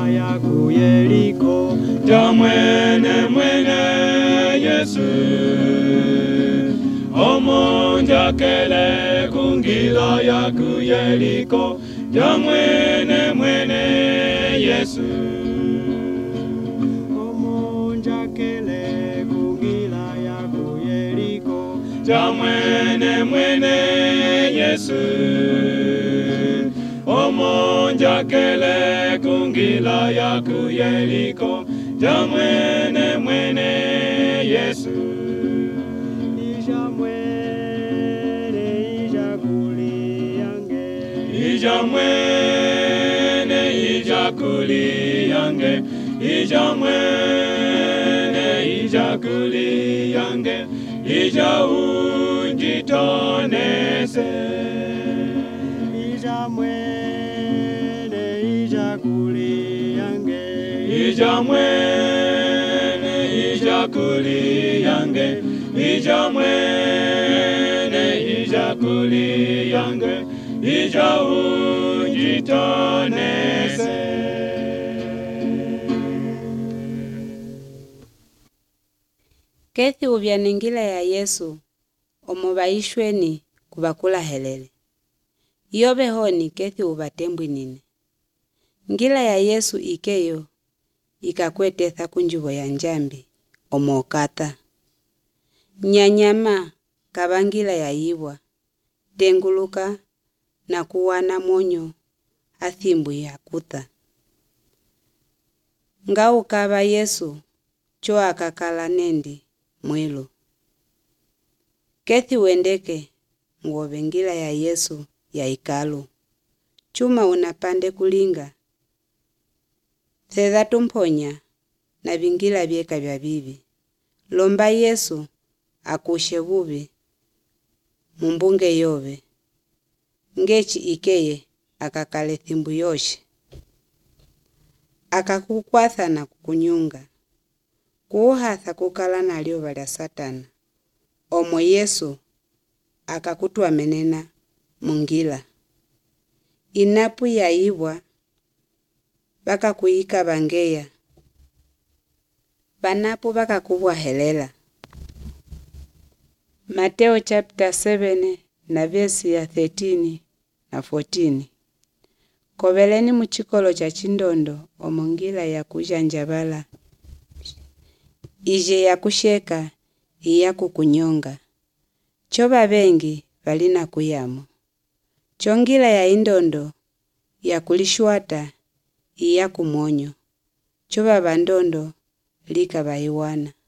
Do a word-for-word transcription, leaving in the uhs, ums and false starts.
ya ku Yeriko, ja mwene mwene Yesu. Omonja kele kungila ya ku Yeriko, ja mwene mwene Yesu. Omonja kele kungila ya ku Yeriko, ja mwene mwene Yesu. Omonja kele kungila ya ku Yeriko, ja mwene mwene Yesu. Ija mwene ija kuli yange, ija mwene ija kuli yange, ija mwene ija kuli yange, ija unjitonese. Ija mwene ija kuli yange, ija mwene ija kuli yange, ija mwene ija kuli yange, ija unjitonese. Kethi uvyaningila ya Yesu omubaishweni kubakula helele. Yobe honi kethi uvatembwi nini. Ngila ya Yesu ikeyo ikakweteza kunjubo ya njambi omokata. Nyanyama kabangila ya iwa, denguluka na kuwana monyo athimbu ya kuta. Ngau kaba Yesu choa kakala nendi mwilo. Kethi wendeke ngobe ngila ya Yesu ya ikalu. Chuma unapande kulinga. Thedha tumponya na vingila vieka vya bibi. Lomba Yesu akushe bubi mumbunge yobe. Ngechi ikeye akakale thimbu yoshe. Akakukwatha na kukunyunga. Kuuhatha kukala na lioba lya Satana. Omo Yesu akakutua menena mungila. Inapu ya iwa baka kuika bangeya. Banapu baka kubwa helela. Mateo chapter seven na verse ya thirteen na fourteen. Kobeleni muchikolo cha chindondo omongila ya kujanjabala. Ije ya kusheka iya kukunyonga. Choba bengi valina kuyamo. Chongila ya indondo ya kulishwata iya kumonyo. Choba bandondo lika baiwana.